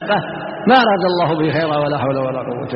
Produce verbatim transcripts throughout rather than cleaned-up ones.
ما أراد الله به خيرا ولا حول ولا قوة.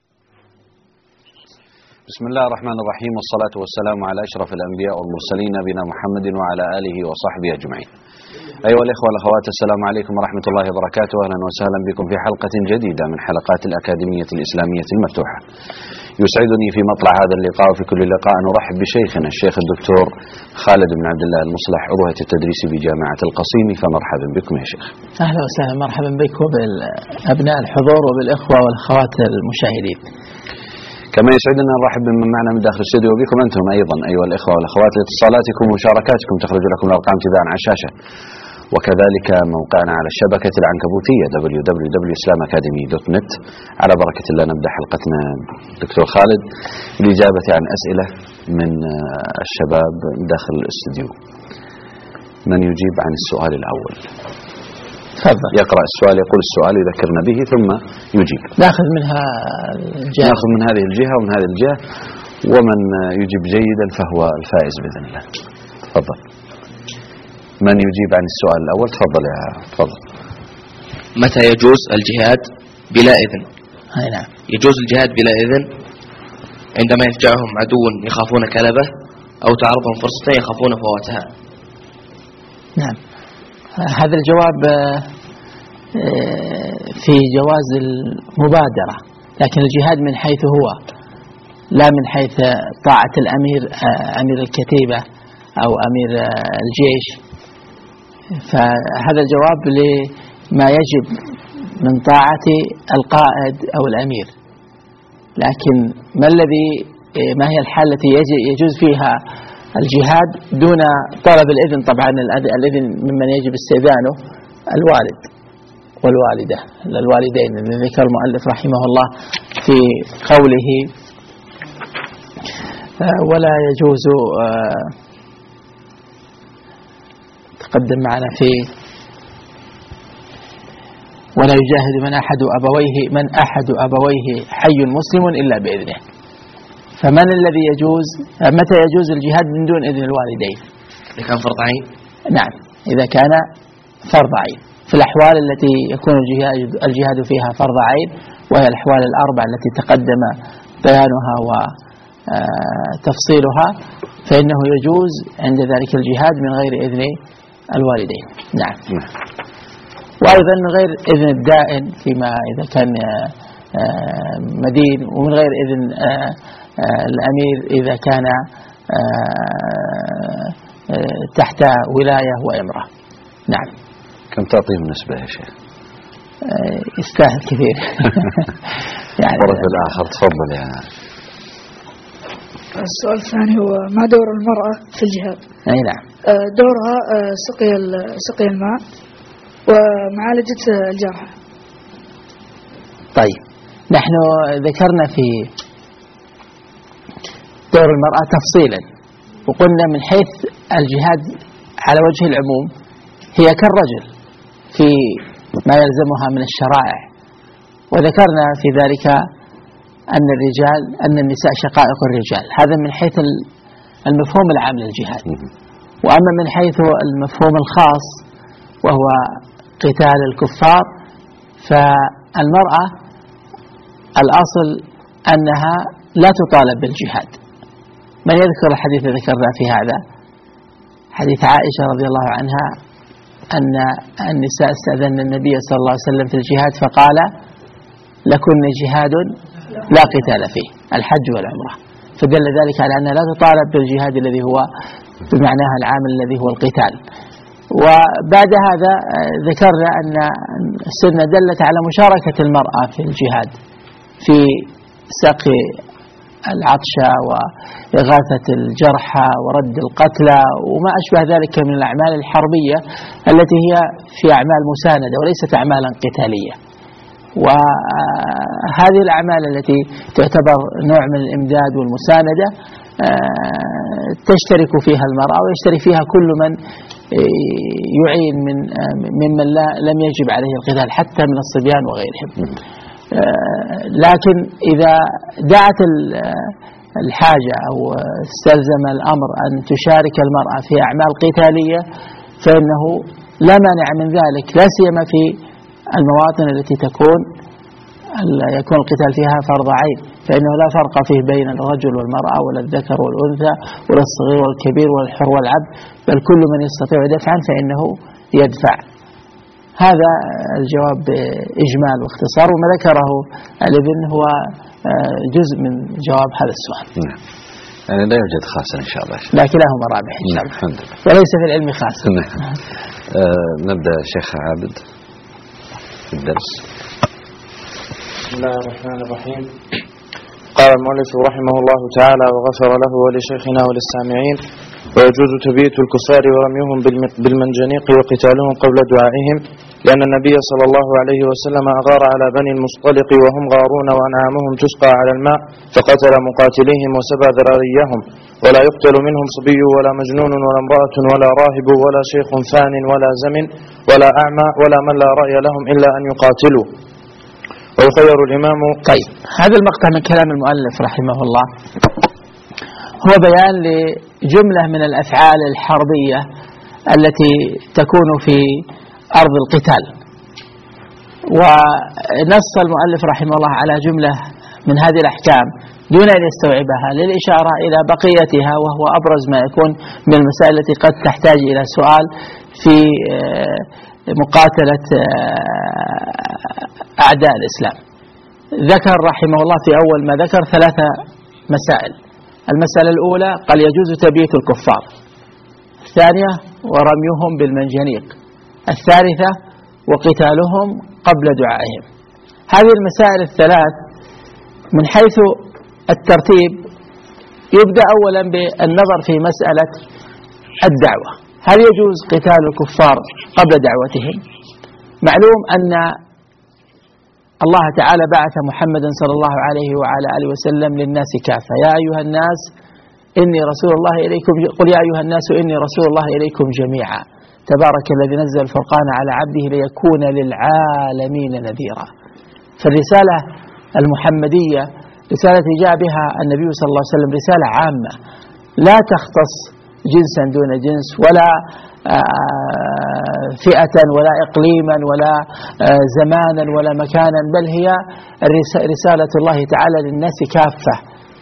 بسم الله الرحمن الرحيم، والصلاة والسلام على أشرف الأنبياء والمرسلين نبينا محمد وعلى آله وصحبه أجمعين. أيها الإخوة والأخوات، السلام عليكم ورحمة الله وبركاته. أهلا وسهلا بكم في حلقة جديدة من حلقات الأكاديمية الإسلامية المفتوحة. يسعدني في مطلع هذا اللقاء وفي كل لقاء أن أرحب بشيخنا الشيخ الدكتور خالد بن عبد الله المصلح، عضو التدريس بجامعة القصيم. فمرحبا بكم يا شيخ. أهلا وسهلا، مرحبا بكم بالأبناء الحضور وبالإخوة والأخوات المشاهدين. كما يسعدنا نرحب بمن معنا من داخل الاستوديو وبكم أنتم أيضا أيها الإخوة والأخوات لاتصالاتكم ومشاركاتكم. تخرج لكم الأرقام تباعا على الشاشة، وكذلك موقعنا على الشبكة العنكبوتية دبليو دبليو دبليو دوت إسلام أكاديمي دوت نت. على بركة الله نبدأ حلقتنا دكتور خالد بالإجابة عن أسئلة من الشباب داخل الاستوديو. من يجيب عن السؤال الأول؟ تفضل. يقرأ السؤال، يقول السؤال، يذكرنا به ثم يجيب. ناخذ منها الجهة، ناخذ من هذه الجهة ومن هذه الجهة، ومن يجيب جيدا فهو الفائز بإذن الله. تفضل. من يجيب عن السؤال الأول؟ تفضل يا تفضل. متى يجوز الجهاد بلا إذن؟ أي نعم، يجوز الجهاد بلا إذن عندما يفجعهم عدو يخافون كلبه أو تعرضهم فرصة يخافون فواتها. نعم، هذا الجواب في جواز المبادرة، لكن الجهاد من حيث هو، لا من حيث طاعة الأمير أمير الكتيبة أو أمير الجيش. فهذا الجواب لما يجب من طاعة القائد أو الأمير. لكن ما الذي ما هي الحالة التي يجوز فيها الجهاد دون طلب الإذن؟ طبعا الإذن ممن يجب استئذانه الوالد والوالدة، الوالدين، الذي ذكر المؤلف رحمه الله في قوله ولا يجوز، تقدم معنا في ولا يجاهد من أحد أبويه من أحد أبويه حي مسلم إلا بإذنه. فمن الذي يجوز، متى يجوز الجهاد من دون إذن الوالدين؟ إذا كان فرض عين. نعم، إذا كان فرض عين. في الأحوال التي يكون الجهاد فيها فرض عين، وهي الأحوال الأربع التي تقدم بيانها وتفصيلها، فإنه يجوز عند ذلك الجهاد من غير إذن الوالدين. نعم. وأيضا من غير إذن الدائن فيما إذا كان مدين، ومن غير إذن الأمير إذا كان تحت ولاية وإمرة. نعم. كم تعطيه بالنسبة يا شيخ؟ يستاهل كثير. يعني الطرف الآخر. تفضل يا. السؤال الثاني هو ما دور المرأة في الجهاد؟ أي نعم، دورها سقي سقي الماء ومعالجة الجرح. طيب، نحن ذكرنا في دور المرأة تفصيلا، وقلنا من حيث الجهاد على وجه العموم هي كالرجل في ما يلزمها من الشرائع، وذكرنا في ذلك أن الرجال أن النساء شقائق الرجال. هذا من حيث المفهوم العام للجهاد. وأما من حيث المفهوم الخاص وهو قتال الكفار، فالمرأة الأصل أنها لا تطالب بالجهاد. من يذكر الحديث الذي ذكرنا في هذا؟ حديث عائشة رضي الله عنها أن النساء استأذن النبي صلى الله عليه وسلم في الجهاد فقال لكن جهاد لا قتال فيه، الحج والعمرة. فدل ذلك على أنها لا تطالب بالجهاد الذي هو بمعناها العام الذي هو القتال. وبعد هذا ذكرنا أن السنة دلت على مشاركة المرأة في الجهاد في سقي العطشة وإغاثة الجرحى ورد القتلى وما أشبه ذلك من الأعمال الحربية التي هي في أعمال مساندة وليست أعمالا قتالية. وهذه الأعمال التي تعتبر نوع من الإمداد والمساندة تشترك فيها المرأة ويشترك فيها كل من يعين من ممن لا لم يجب عليه القتال حتى من الصبيان وغيرهم. لكن إذا دعت الحاجة أو استلزم الأمر أن تشارك المرأة في أعمال قتالية فإنه لا مانع من ذلك، لا سيما في المواطن التي تكون يكون القتال فيها فرض عين، فإنه لا فرق فيه بين الرجل والمرأة ولا الذكر والأنثى ولا الصغير والكبير ولا الحر والعبد، بل كل من يستطيع دفعا فإنه يدفع. هذا الجواب بإجمال واختصار، وما ذكره الابن هو جزء من جواب هذا السؤال. نعم. يعني لا يوجد خاصة إن شاء الله، لكن له مرابح إن شاء الله. الحمد لله. وليس في العلم خاصة. نعم. آه نبدأ شيخ عابد في الدرس. بسم الله الرحمن الرحيم. قال المؤلف رحمه الله تعالى وغفر له ولشيخنا وللسامعين: ويجوز تبييت الكفار ورميهم بالمنجنيق وقتالهم قبل دعائهم، لأن النبي صلى الله عليه وسلم أغار على بني المصطلق وهم غارون وأنعامهم تسقى على الماء، فقتل مقاتليهم وسبى ذراريهم، ولا يقتل منهم صبي ولا مجنون ولا امرأة ولا راهب ولا شيخ ثان ولا زمن ولا أعمى ولا من لا رأي لهم إلا أن يقاتلوا، ويخير الإمام. طيب، هذا المقطع من كلام المؤلف رحمه الله هو بيان لجملة من الأفعال الحربية التي تكون في أرض القتال، ونص المؤلف رحمه الله على جملة من هذه الأحكام دون أن يستوعبها للإشارة إلى بقيتها، وهو أبرز ما يكون من المسائل التي قد تحتاج إلى سؤال في مقاتلة أعداء الإسلام. ذكر رحمه الله في أول ما ذكر ثلاثة مسائل. المسألة الأولى قال يجوز تبييت الكفار، الثانية ورميهم بالمنجنيق، الثالثة وقتالهم قبل دعائهم. هذه المسائل الثلاث من حيث الترتيب يبدأ أولا بالنظر في مسألة الدعوة. هل يجوز قتال الكفار قبل دعوتهم؟ معلوم أن الله تعالى بعث محمدا صلى الله عليه وعلى آله وسلم للناس كافة. يا أيها الناس إني رسول الله إليكم، قل يا أيها الناس إني رسول الله إليكم جميعا، تبارك الذي نزل الفرقان على عبده ليكون للعالمين نذيرا. فالرسالة المحمدية رسالة جاء بها النبي صلى الله عليه وسلم رسالة عامة لا تختص جنسا دون جنس ولا فئة ولا إقليما ولا زمانا ولا مكانا، بل هي رسالة الله تعالى للناس كافة.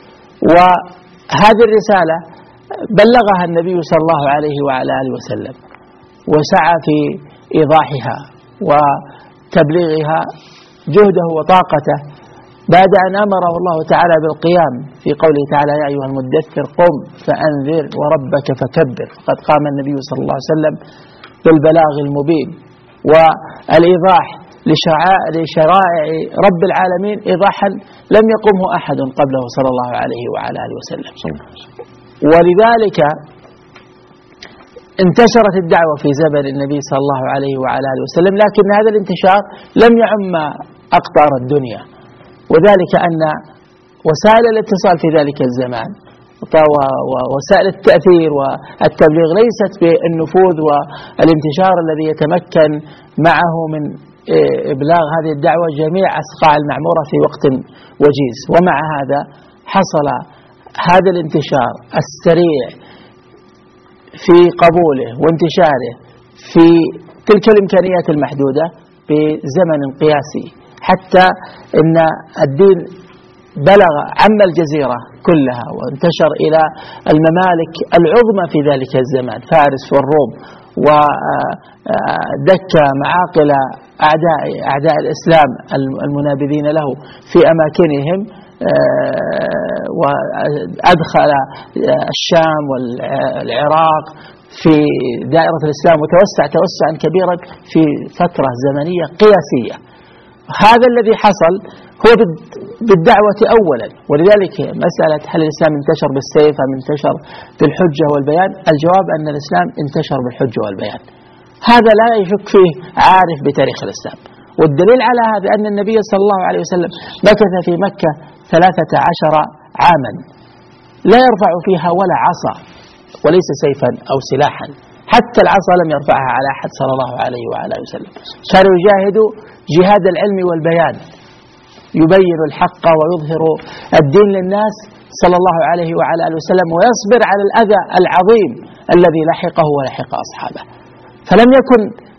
وهذه الرسالة بلغها النبي صلى الله عليه وعلى آله وسلم، وسعى في إيضاحها وتبليغها جهده وطاقته بعد أن أمره الله تعالى بالقيام في قوله تعالى: يا أيها المدثر قم فأنذر وربك فكبر. فقد قام النبي صلى الله عليه وسلم بالبلاغ المبين والإيضاح لشرائع رب العالمين إيضاحا لم يقمه أحد قبله صلى الله عليه وعلى آله وسلم. ولذلك انتشرت الدعوة في زمن النبي صلى الله عليه وعلى آله وسلم، لكن هذا الانتشار لم يعم أقطار الدنيا، وذلك أن وسائل الاتصال في ذلك الزمان ووسائل التأثير والتبليغ ليست بالنفوذ والانتشار الذي يتمكن معه من إبلاغ هذه الدعوة جميع أصقاع المعمورة في وقت وجيز. ومع هذا حصل هذا الانتشار السريع في قبوله وانتشاره في تلك الإمكانيات المحدودة بزمن قياسي، حتى إن الدين بلغ عم الجزيرة كلها وانتشر إلى الممالك العظمى في ذلك الزمان، فارس والروم، ودك معاقل أعداء أعداء الإسلام المنابذين له في أماكنهم، وأدخل الشام والعراق في دائرة الإسلام وتوسع توسعا كبيرا في فترة زمنية قياسية. هذا الذي حصل هو بالدعوة أولا. ولذلك مسألة هل الإسلام انتشر بالسيف أم انتشر بالحجة والبيان؟ الجواب أن الإسلام انتشر بالحجة والبيان، هذا لا يشك فيه عارف بتاريخ الإسلام. والدليل على هذا أن النبي صلى الله عليه وسلم مكث في مكة ثلاثة عشر عاما لا يرفع فيها ولا عصا، وليس سيفا أو سلاحا، حتى العصا لم يرفعها على أحد صلى الله عليه وعلى آله وسلم. كان يجاهد جهاد العلم والبيان، يبين الحق ويظهر الدين للناس صلى الله عليه وعلى آله وسلم، ويصبر على الأذى العظيم الذي لحقه ولحق أصحابه. فلم يكن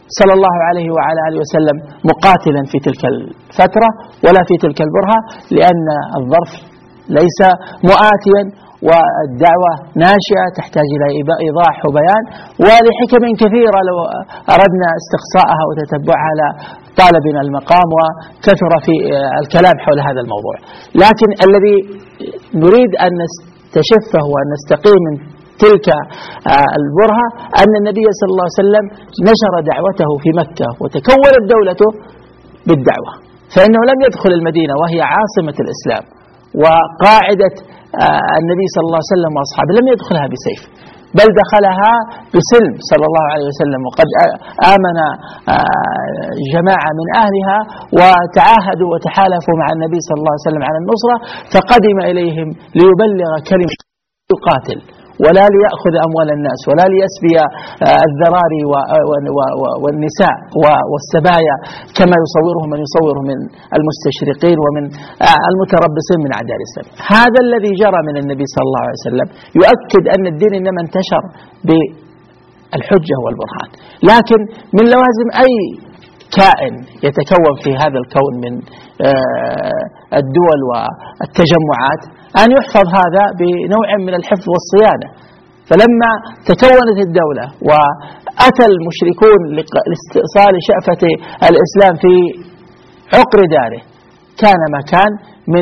صلى الله عليه وعلى آله وسلم مقاتلا في تلك الفترة ولا في تلك البرهة، لأن الظرف ليس مؤاتيا والدعوة ناشئة تحتاج إلى إيضاح وبيان، ولحكم كثيرة لو أردنا استقصاءها وتتبعها على طالبنا المقام، وكثر في الكلام حول هذا الموضوع. لكن الذي نريد أن نستشفه وأن نستقيم من تلك البرهة أن النبي صلى الله عليه وسلم نشر دعوته في مكة وتكونت دولته بالدعوة، فإنه لم يدخل المدينة وهي عاصمة الإسلام وقاعدة النبي صلى الله عليه وسلم وأصحابه، لم يدخلها بسيف، بل دخلها بسلم صلى الله عليه وسلم، وقد آمن جماعة من أهلها وتعاهدوا وتحالفوا مع النبي صلى الله عليه وسلم على النصرة، فقدم إليهم ليبلغ كلمة يقاتل ولا ليأخذ أموال الناس ولا ليسبي الذراري والنساء والسبايا كما يصوره من يصوره من المستشرقين ومن المتربصين من أعداء الإسلام. هذا الذي جرى من النبي صلى الله عليه وسلم يؤكد أن الدين إنما انتشر بالحجة والبرهان. لكن من لوازم أي كائن يتكون في هذا الكون من الدول والتجمعات أن يحفظ هذا بنوع من الحفظ والصيانة. فلما تكونت الدولة وأتى المشركون لاستئصال شأفة الإسلام في عقر داره، كان مكان من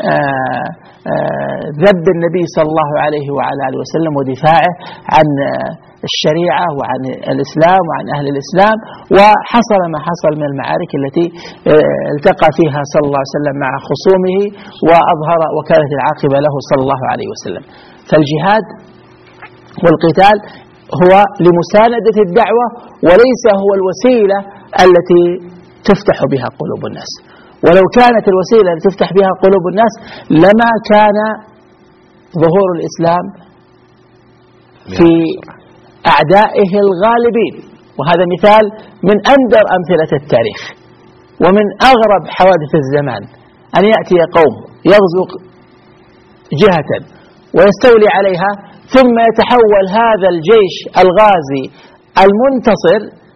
ذب النبي صلى الله عليه وعلى آله وسلم ودفاعه عن الشريعة وعن الإسلام وعن أهل الإسلام، وحصل ما حصل من المعارك التي التقى فيها صلى الله عليه وسلم مع خصومه وأظهر وكانت العاقبة له صلى الله عليه وسلم. فالجهاد والقتال هو لمساندة الدعوة وليس هو الوسيلة التي تفتح بها قلوب الناس، ولو كانت الوسيلة التي تفتح بها قلوب الناس لما كان ظهور الإسلام في أعدائه الغالبين. وهذا مثال من أندر أمثلة التاريخ ومن أغرب حوادث الزمان، أن يأتي قوم يغزو جهة ويستولي عليها، ثم يتحول هذا الجيش الغازي المنتصر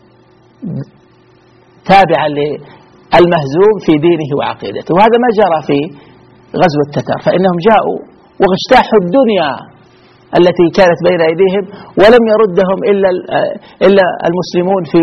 تابعا للمهزوم في دينه وعقيدته. وهذا ما جرى في غزو التتار، فإنهم جاءوا واجتاحوا الدنيا التي كانت بين أيديهم ولم يردهم إلا إلا المسلمون في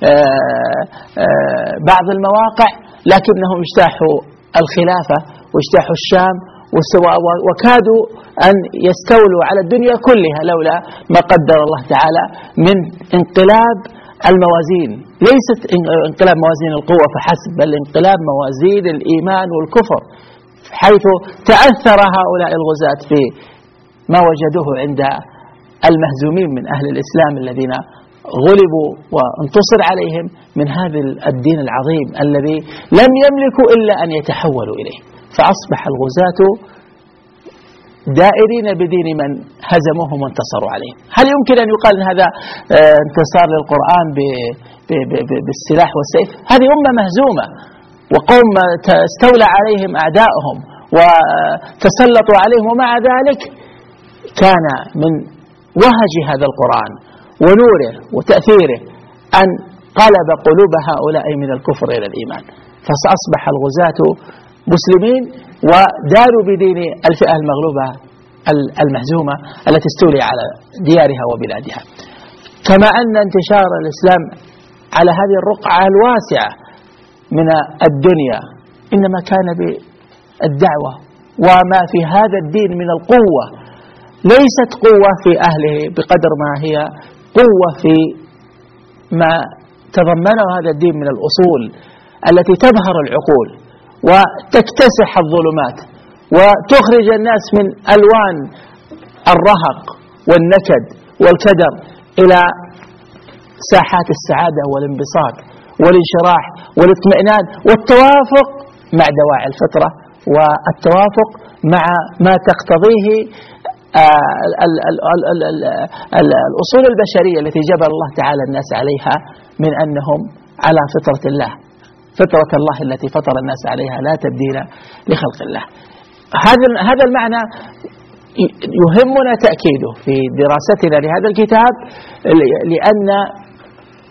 بعض المواقع، لكنهم اجتاحوا الخلافة واجتاحوا الشام وكادوا أن يستولوا على الدنيا كلها لولا ما قدر الله تعالى من انقلاب الموازين، ليست انقلاب موازين القوة فحسب، بل انقلاب موازين الإيمان والكفر، حيث تأثر هؤلاء الغزاة في ما وجدوه عند المهزومين من أهل الإسلام الذين غلبوا وانتصر عليهم من هذا الدين العظيم الذي لم يملكوا إلا أن يتحولوا إليه. فأصبح الغزاة دائرين بدين من هزموهم وانتصروا عليهم. هل يمكن أن يقال أن هذا انتصار للقرآن بالسلاح والسيف؟ هذه أمة مهزومة وقوم استولى عليهم أعداؤهم وتسلطوا عليهم، ومع ذلك كان من وهج هذا القرآن ونوره وتأثيره أن قلب قلوب هؤلاء من الكفر إلى الإيمان، فأصبح الغزاة مسلمين وداروا بدين الفئة المغلوبة المهزومة التي استولي على ديارها وبلادها. كما أن انتشار الإسلام على هذه الرقعة الواسعة من الدنيا إنما كان بالدعوة، وما في هذا الدين من القوة ليست قوة في أهله بقدر ما هي قوة في ما تضمنه هذا الدين من الأصول التي تبهر العقول وتكتسح الظلمات وتخرج الناس من ألوان الرهق والنكد والكدر إلى ساحات السعادة والانبساط والانشراح والاطمئنان والتوافق مع دواعي الفطرة والتوافق مع ما تقتضيه الأصول البشرية التي جبل الله تعالى الناس عليها من أنهم على فطرة الله، فطرة الله التي فطر الناس عليها لا تبديل لخلق الله. هذا هذا المعنى يهمنا تأكيده في دراستنا لهذا الكتاب، لأن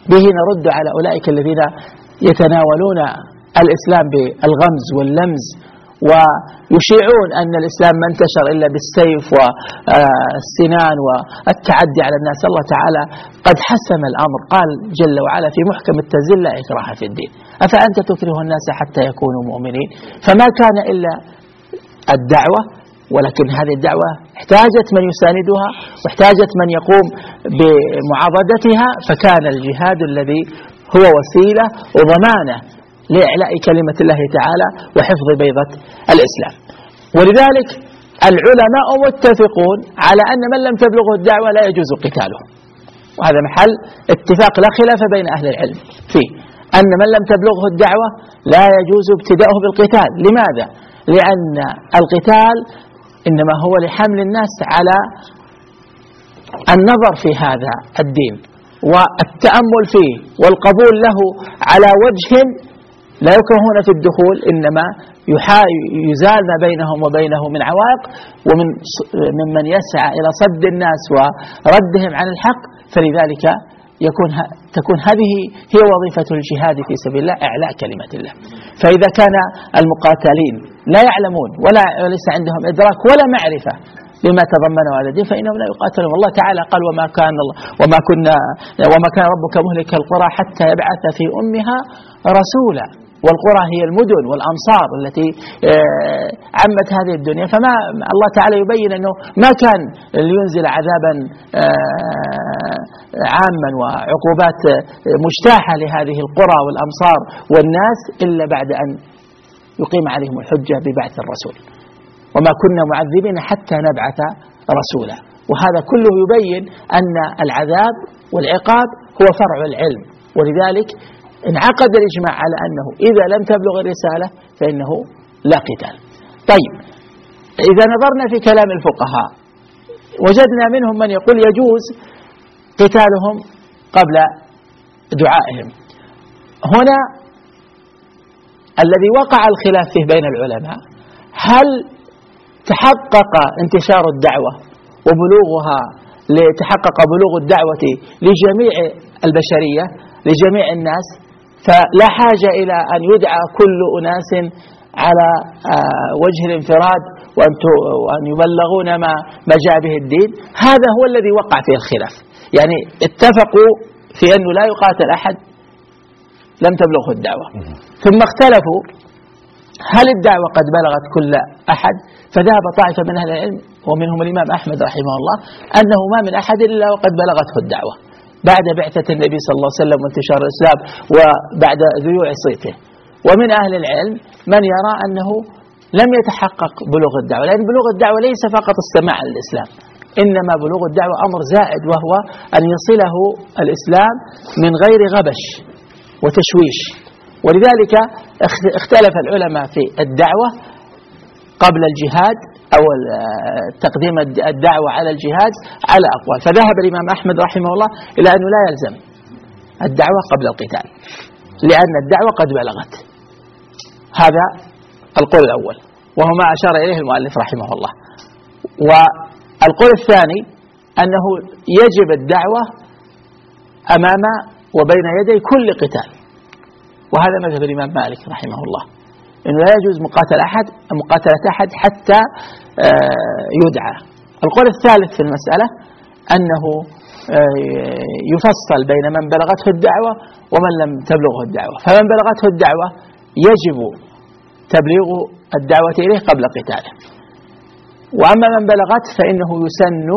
به نرد على أولئك الذين يتناولون الإسلام بالغمز واللمز ويشيعون أن الإسلام ما انتشر إلا بالسيف والسنان والتعدي على الناس. الله تعالى قد حسم الأمر، قال جل وعلا في محكم التنزيل: لا إكراه في الدين، أفأنت تكره الناس حتى يكونوا مؤمنين. فما كان إلا الدعوة، ولكن هذه الدعوة احتاجت من يساندها واحتاجت من يقوم بمعاضدتها، فكان الجهاد الذي هو وسيلة وضمانة لإعلاء كلمة الله تعالى وحفظ بيضة الإسلام. ولذلك العلماء متفقون على أن من لم تبلغه الدعوة لا يجوز قتاله، وهذا محل اتفاق لا خلاف بين أهل العلم فيه، أن من لم تبلغه الدعوة لا يجوز ابتداؤه بالقتال. لماذا؟ لأن القتال إنما هو لحمل الناس على النظر في هذا الدين والتأمل فيه والقبول له على وجه لا يكرهون في الدخول، إنما يزال ما بينهم وبينه من عوائق ومن ممن يسعى إلى صد الناس وردهم عن الحق. فلذلك يكون تكون هذه هي وظيفة الجهاد في سبيل الله، إعلاء كلمة الله. فإذا كان المقاتلين لا يعلمون ولا ليس عندهم إدراك ولا معرفة لما تضمنه هذا الدين فإنهم لا يقاتلون. الله تعالى قال: وما كان الله وما كنا وما كان ربك مهلك القرى حتى يبعث في أمها رسولا. والقرى هي المدن والأمصار التي عمت هذه الدنيا. فما الله تعالى يبين أنه ما كان لينزل عذابا عاما وعقوبات مجتاحة لهذه القرى والأمصار والناس إلا بعد أن يقيم عليهم الحجة ببعث الرسول. وما كنا معذبين حتى نبعث رسولا. وهذا كله يبين أن العذاب والعقاب هو فرع العلم، ولذلك انعقد الإجماع على أنه إذا لم تبلغ الرسالة فإنه لا قتال. طيب، إذا نظرنا في كلام الفقهاء وجدنا منهم من يقول يجوز قتالهم قبل دعائهم. هنا الذي وقع الخلاف فيه بين العلماء: هل تحقق انتشار الدعوة وبلوغها لتحقق بلوغ الدعوة لجميع البشرية لجميع الناس، فلا حاجة إلى أن يدعى كل أناس على وجه الانفراد وأن يبلغون ما ما جاء به الدين؟ هذا هو الذي وقع فيه الخلاف. يعني اتفقوا في أنه لا يقاتل أحد لم تبلغه الدعوة، ثم اختلفوا هل الدعوة قد بلغت كل أحد؟ فذهب طائفة من أهل العلم ومنهم الإمام أحمد رحمه الله أنه ما من أحد إلا وقد بلغته الدعوة بعد بعثة النبي صلى الله عليه وسلم وانتشار الإسلام وبعد ذيوع صيته. ومن أهل العلم من يرى أنه لم يتحقق بلوغ الدعوة، لأن بلوغ الدعوة ليس فقط السماع على الإسلام، إنما بلوغ الدعوة أمر زائد، وهو أن يصله الإسلام من غير غبش وتشويش. ولذلك اختلف العلماء في الدعوة قبل الجهاد أو تقديم الدعوة على الجهاد على أقوال. فذهب الإمام أحمد رحمه الله إلى أنه لا يلزم الدعوة قبل القتال لأن الدعوة قد بلغت. هذا القول الأول وهو ما أشار إليه المؤلف رحمه الله. والقول الثاني أنه يجب الدعوة أمام وبين يدي كل قتال، وهذا مذهب الإمام مالك رحمه الله، إنه لا يجوز مقاتل أحد مقاتلة أحد حتى يدعى. القول الثالث في المسألة أنه يفصل بين من بلغته الدعوة ومن لم تبلغه الدعوة، فمن بلغته الدعوة يجب تبليغ الدعوة إليه قبل قتاله، وأما من بلغته فإنه يسن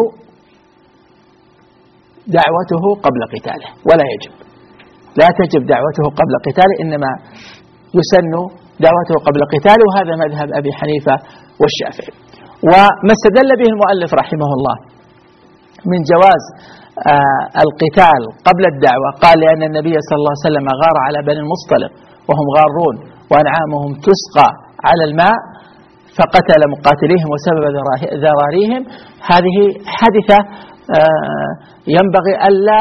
دعوته قبل قتاله ولا يجب، لا تجب دعوته قبل قتاله، إنما يسن دعوته قبل قتاله. وهذا مذهب أبي حنيفة والشافعي. وما استدل به المؤلف رحمه الله من جواز آه القتال قبل الدعوة قال لأن النبي صلى الله عليه وسلم غار على بني المصطلق وهم غارون وأنعامهم تسقى على الماء فقتل مقاتليهم وسبب ذراريهم. هذه حادثة آه ينبغي ألا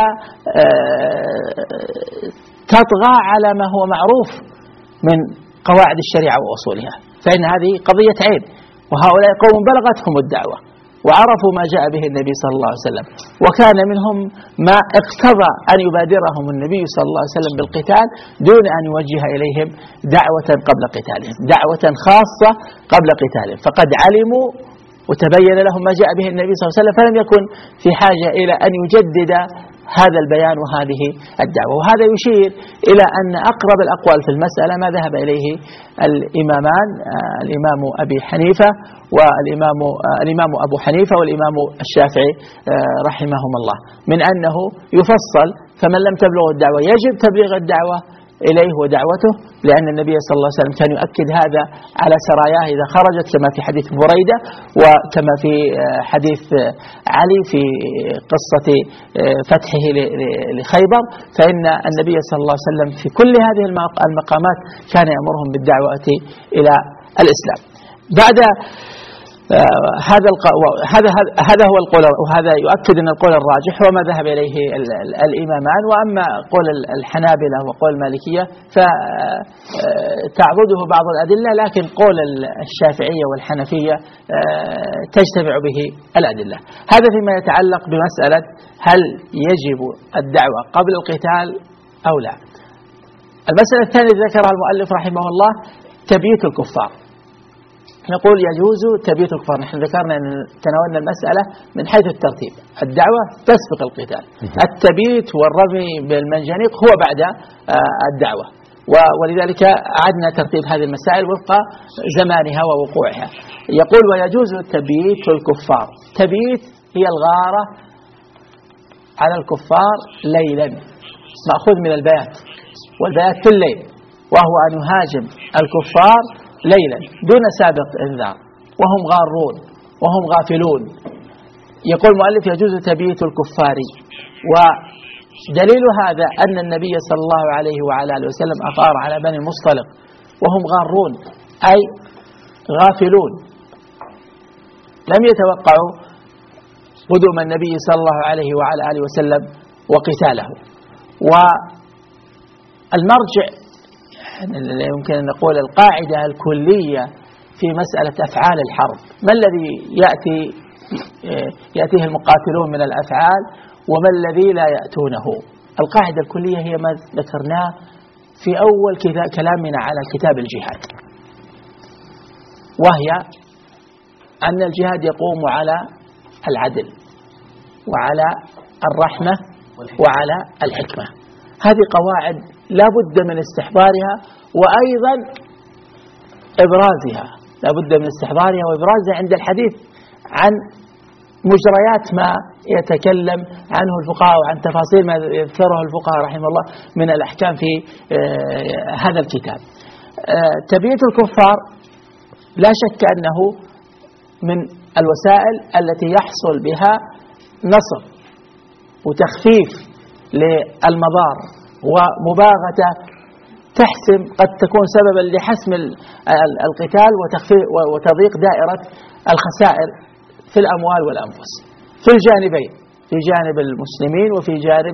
آه تطغى على ما هو معروف من قواعد الشريعة وأصولها، فإن هذه قضية عين، وهؤلاء قوم بلغتهم الدعوة وعرفوا ما جاء به النبي صلى الله عليه وسلم، وكان منهم ما اقتضى أن يبادرهم النبي صلى الله عليه وسلم بالقتال دون أن يوجه إليهم دعوة قبل قتالهم، دعوة خاصة قبل قتالهم، فقد علموا وتبين لهم ما جاء به النبي صلى الله عليه وسلم، فلم يكن في حاجة إلى أن يجدد هذا البيان وهذه الدعوة. وهذا يشير إلى أن أقرب الأقوال في المسألة ما ذهب إليه الإمامان، الإمام أبي حنيفة والإمام الإمام أبو حنيفة والإمام الشافعي رحمهم الله، من أنه يفصل، فمن لم تبلغ الدعوة يجب تبليغ الدعوة إليه ودعوته، لأن النبي صلى الله عليه وسلم كان يؤكد هذا على سراياه إذا خرجت، كما في حديث بريدة وكما في حديث علي في قصة فتحه لخيبر، فإن النبي صلى الله عليه وسلم في كل هذه المقامات كان يأمرهم بالدعوة إلى الإسلام. بعد هذا هذا هذا هو القول، وهذا يؤكد أن القول الراجح هو ما ذهب إليه الإمامان. وأما قول الحنابلة وقول المالكية فتعضده بعض الأدلة، لكن قول الشافعية والحنفية تجتمع به الأدلة. هذا فيما يتعلق بمسألة هل يجب الدعوة قبل القتال أو لا. المسألة الثانية ذكرها المؤلف رحمه الله تبييت الكفار. نقول يجوز تبييت الكفار. نحن ذكرنا أن تناولنا المسألة من حيث الترتيب، الدعوة تسبق القتال، التبييت والرمي بالمنجنيق هو بعد الدعوة، ولذلك أعدنا ترتيب هذه المسائل وفق زمانها ووقوعها. يقول ويجوز تبييت الكفار. تبييت هي الغارة على الكفار ليلا، مأخوذ من البيات، والبيات في الليل، وهو أن يهاجم الكفار ليلا دون سابق انذار وهم غارون وهم غافلون. يقول المؤلف يجوز تبييت الكفار، ودليل هذا أن النبي صلى الله عليه وعلى آله وسلم أغار على بني المصطلق وهم غارون أي غافلون، لم يتوقعوا قدوم النبي صلى الله عليه وعلى آله وسلم وقتاله. والمرجع يمكن أن نقول القاعدة الكلية في مسألة أفعال الحرب، ما الذي يأتي يأتيه المقاتلون من الأفعال وما الذي لا يأتونه. القاعدة الكلية هي ما ذكرناه في أول كلامنا على كتاب الجهاد، وهي أن الجهاد يقوم على العدل وعلى الرحمة وعلى الحكمة. هذه قواعد لا بد من استحضارها وأيضا إبرازها، لا بد من استحضارها وإبرازها عند الحديث عن مجريات ما يتكلم عنه الفقهاء وعن تفاصيل ما يذكره الفقهاء رحمه الله من الأحكام في هذا الكتاب. تبييت الكفار لا شك أنه من الوسائل التي يحصل بها نصر وتخفيف للمضار ومباغتة تحسم قد تكون سببا لحسم القتال وتضييق دائرة الخسائر في الأموال والأنفس في الجانبين، في جانب المسلمين وفي جانب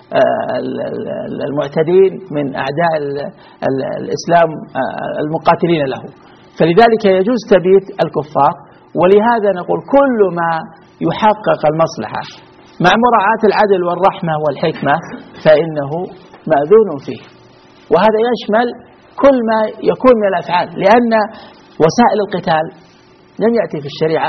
المعتدين من أعداء الإسلام المقاتلين له. فلذلك يجوز تبييت الكفار، ولهذا نقول كل ما يحقق المصلحة مع مراعاة العدل والرحمة والحكمة فإنه مأذون فيه، وهذا يشمل كل ما يكون من الأفعال، لأن وسائل القتال لم يأتي في الشريعة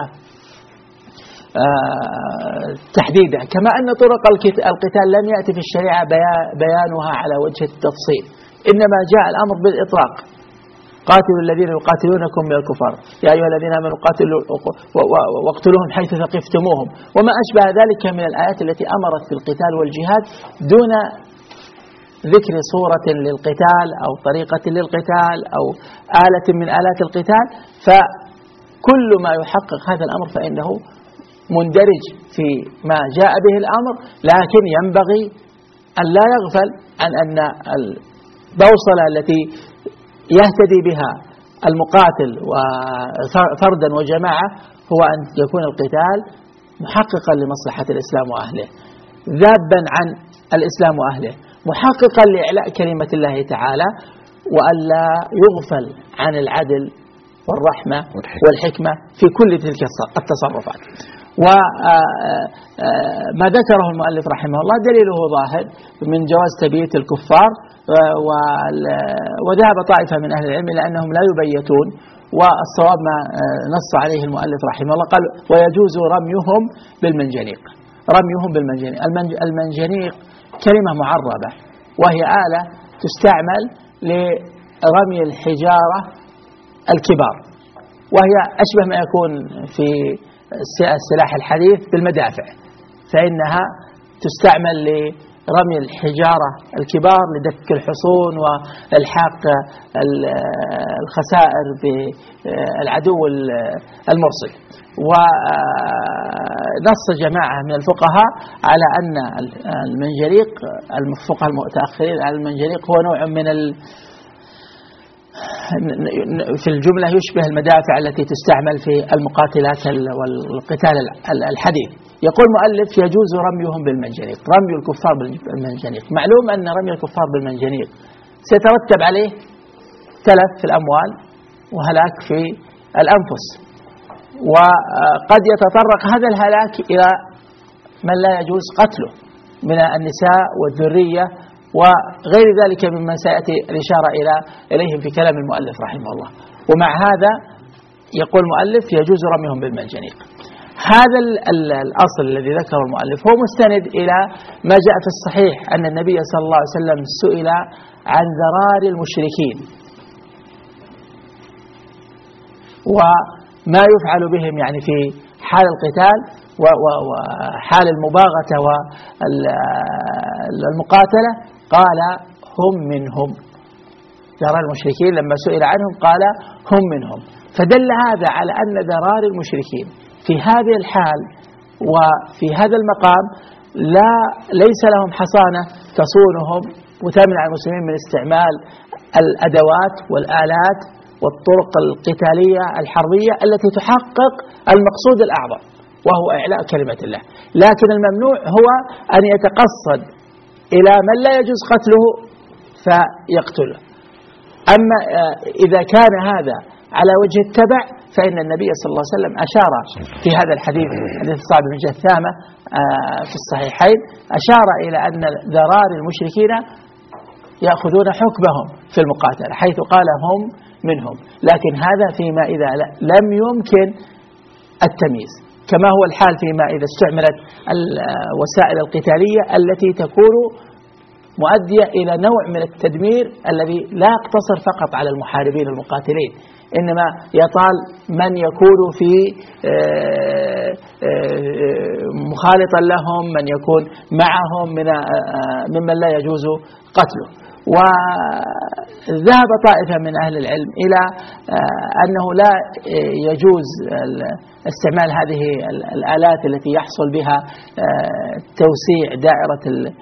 تحديدا، كما أن طرق القتال لم يأتي في الشريعة بيانها على وجه التفصيل، إنما جاء الأمر بالإطلاق: قاتلوا الذين يقاتلونكم من الكفار يا أيها الذين آمنوا قاتلوا واقتلوهم حيث ثقفتموهم، وما أشبه ذلك من الآيات التي أمرت بالقتال والجهاد دون ذكر صورة للقتال أو طريقة للقتال أو آلة من آلات القتال. فكل ما يحقق هذا الأمر فإنه مندرج في ما جاء به الأمر، لكن ينبغي أن لا يغفل عن أن البوصلة التي يهتدي بها المقاتل وفردا وجماعة هو أن يكون القتال محققا لمصلحة الإسلام وأهله، ذابا عن الإسلام وأهله، محققا لإعلاء كلمة الله تعالى، وألا يغفل عن العدل والرحمة والحكمة في كل تلك التصرفات. وما ذكره المؤلف رحمه الله دليله ظاهر من جواز تبييت الكفار، وذهب طائفة من أهل العلم إلى أنهم لا يبيتون، والصواب ما نص عليه المؤلف رحمه الله قال ويجوز رميهم بالمنجنيق. رميهم بالمنجنيق، المنجنيق كلمة معربة وهي آلة تستعمل لرمي الحجارة الكبار، وهي أشبه ما يكون في السلاح الحديث بالمدافع، فإنها تستعمل لرمي الحجارة الكبار لدك الحصون والحاق الخسائر بالعدو المرسل. ونص جماعة من الفقهاء على أن المنجنيق، الفقهاء المتأخرين، على المنجنيق هو نوع من ال في الجملة يشبه المدافع التي تستعمل في المقاتلات والقتال الحديث. يقول مؤلف يجوز رميهم بالمنجنيق، رمي الكفار بالمنجنيق. معلوم أن رمي الكفار بالمنجنيق سيترتب عليه تلف في الأموال وهلاك في الأنفس، وقد يتطرق هذا الهلاك إلى من لا يجوز قتله من النساء والذرية وغير ذلك مما سيأتي الإشارة إلى إليهم في كلام المؤلف رحمه الله. ومع هذا يقول المؤلف يجوز رميهم بالمنجنيق. هذا الأصل الذي ذكره المؤلف هو مستند إلى ما جاء في الصحيح أن النبي صلى الله عليه وسلم سئل عن ذرار المشركين وما يفعل بهم يعني في حال القتال وحال المباغتة والمقاتلة، قال هم منهم. ذرار المشركين لما سئل عنهم قال هم منهم، فدل هذا على أن ذرار المشركين في هذه الحال وفي هذا المقام لا ليس لهم حصانة تصونهم وتمنع المسلمين من استعمال الأدوات والآلات والطرق القتالية الحربية التي تحقق المقصود الأعظم وهو إعلاء كلمة الله. لكن الممنوع هو أن يتقصد إلى من لا يجوز قتله فيقتله. أما إذا كان هذا على وجه التبع فإن النبي صلى الله عليه وسلم أشار في هذا الحديث، حديث صعب بن جثامة في الصحيحين، أشار إلى أن ذرار المشركين يأخذون حكمهم في المقاتلة حيث قال هم منهم، لكن هذا فيما إذا لم يمكن التمييز، كما هو الحال فيما إذا استعملت الوسائل القتالية التي تكون مؤدية إلى نوع من التدمير الذي لا يقتصر فقط على المحاربين المقاتلين، إنما يطال من يكون في مخالطا لهم، من يكون معهم من ممن لا يجوز قتله. وذهب طائفة من أهل العلم إلى أنه لا يجوز استعمال هذه الآلات التي يحصل بها توسيع دائرة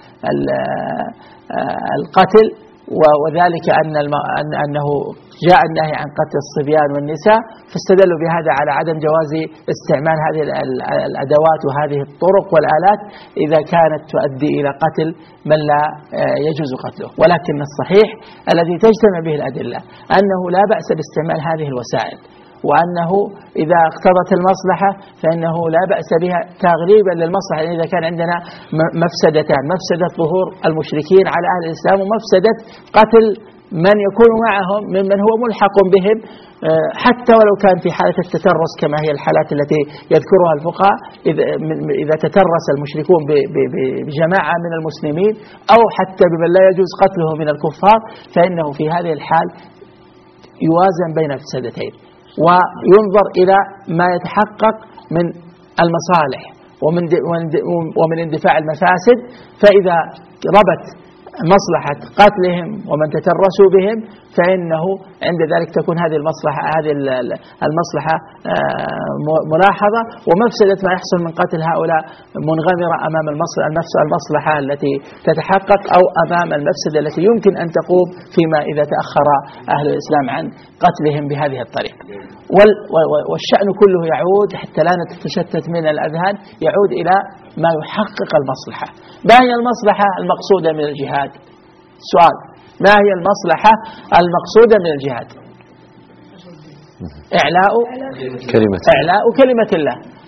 القتل، وذلك أن أنه جاء النهي عن قتل الصبيان والنساء، فاستدلوا بهذا على عدم جواز استعمال هذه الأدوات وهذه الطرق والآلات إذا كانت تؤدي إلى قتل من لا يجوز قتله. ولكن الصحيح الذي تجتمع به الأدلة أنه لا بأس باستعمال هذه الوسائل، وأنه إذا اقتضت المصلحة فإنه لا بأس بها تغليبا للمصلحة، يعني إذا كان عندنا مفسدتان، مفسدة ظهور المشركين على أهل الإسلام ومفسدة قتل من يكون معهم ممن هو ملحق بهم حتى ولو كان في حالة التترس كما هي الحالات التي يذكرها الفقهاء، إذا تترس المشركون بجماعة من المسلمين أو حتى بمن لا يجوز قتله من الكفار، فإنه في هذه الحال يوازن بين المفسدتين وينظر إلى ما يتحقق من المصالح ومن ومن اندفاع المفاسد. فإذا ربت مصلحة قتلهم ومن تترسوا بهم فإنه عند ذلك تكون هذه المصلحة هذه المصلحة ملاحظة، ومفسدة ما يحصل من قتل هؤلاء منغمرة أمام المصلحة التي تتحقق أو أمام المفسدة التي يمكن أن تقوم فيما إذا تأخر أهل الإسلام عن قتلهم بهذه الطريقة. والشأن كله يعود حتى لا نتشتت من الأذهان، يعود إلى ما يحقق المصلحة. ما هي المصلحة المقصودة من الجهاد؟ سؤال: ما هي المصلحة المقصودة من الجهاد؟ إعلاء كلمة إعلاء كلمة الله.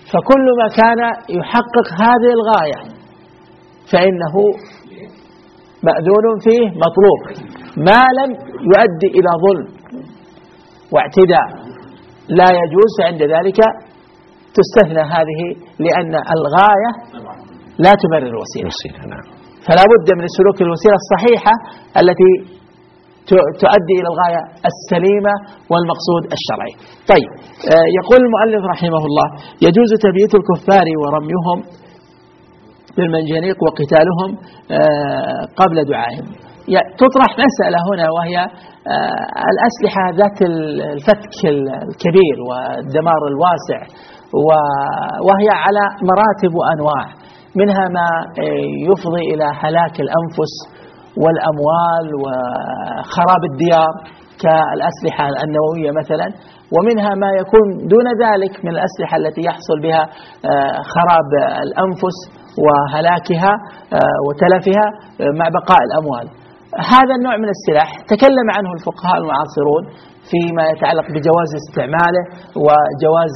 فكل ما كان يحقق هذه الغاية فإنه مأذون فيه مطلوب، ما لم يؤدي إلى ظلم واعتداء لا يجوز، عند ذلك تستثنى هذه، لأن الغاية لا تبرر الوسيلة، فلا بد من سلوك الوسيلة الصحيحة التي تؤدي إلى الغاية السليمة والمقصود الشرعي. طيب، يقول المؤلف رحمه الله: يجوز تبييت الكفار ورميهم بالمنجنيق وقتالهم قبل دعائهم. تطرح مسألة هنا، وهي الأسلحة ذات الفتك الكبير والدمار الواسع، وهي على مراتب وأنواع، منها ما يفضي إلى هلاك الأنفس والأموال وخراب الديار كالأسلحة النووية مثلا، ومنها ما يكون دون ذلك من الأسلحة التي يحصل بها خراب الأنفس وهلاكها وتلفها مع بقاء الأموال. هذا النوع من السلاح تكلم عنه الفقهاء المعاصرون فيما يتعلق بجواز استعماله وجواز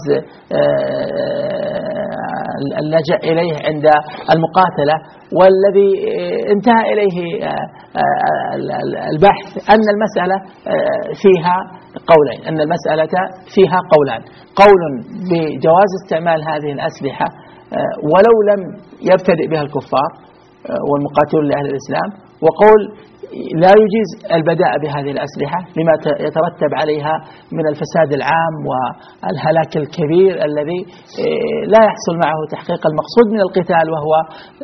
اللجأ إليه عند المقاتلة، والذي انتهى إليه البحث أن المسألة فيها قولين، أن المسألة فيها قولان: قول بجواز استعمال هذه الأسلحة ولو لم يبتدئ بها الكفار والمقاتلون لأهل الإسلام، وقول لا يجيز البداء بهذه الأسلحة لما يترتب عليها من الفساد العام والهلاك الكبير الذي لا يحصل معه تحقيق المقصود من القتال، وهو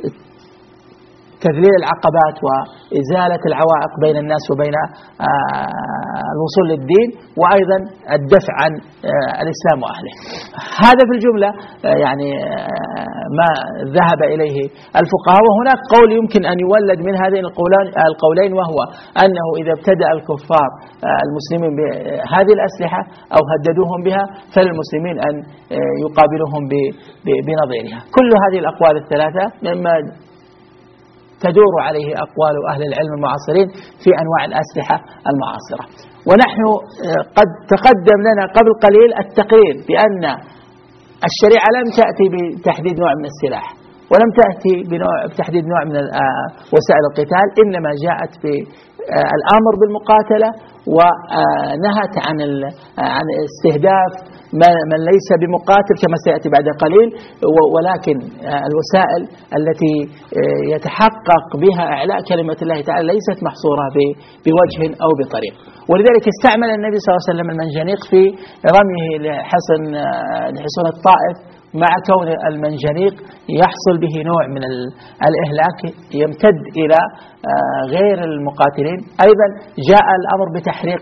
تذليل العقبات وإزالة العوائق بين الناس وبين الوصول للدين، وأيضا الدفع عن الإسلام وأهله. هذا في الجملة يعني ما ذهب إليه الفقهاء. وهناك قول يمكن أن يولد من هذين القولين، وهو أنه إذا ابتدأ الكفار المسلمين بهذه الأسلحة أو هددوهم بها فللمسلمين أن يقابلهم بنظيرها. كل هذه الأقوال الثلاثة مما تدور عليه أقوال أهل العلم المعاصرين في أنواع الأسلحة المعاصرة. ونحن قد تقدم لنا قبل قليل التقرير بأن الشريعة لم تأتي بتحديد نوع من السلاح، ولم تأتي بتحديد نوع من وسائل القتال، إنما جاءت بالأمر بالمقاتلة ونهت عن عن استهداف من ليس بمقاتل كما سيأتي بعد قليل، ولكن الوسائل التي يتحقق بها إعلاء كلمة الله تعالى ليست محصورة بوجه أو بطريق. ولذلك استعمل النبي صلى الله عليه وسلم المنجنيق في رميه لحصن لحصون الطائف، مع كون المنجنيق يحصل به نوع من الإهلاك يمتد إلى غير المقاتلين. أيضا جاء الأمر بتحريق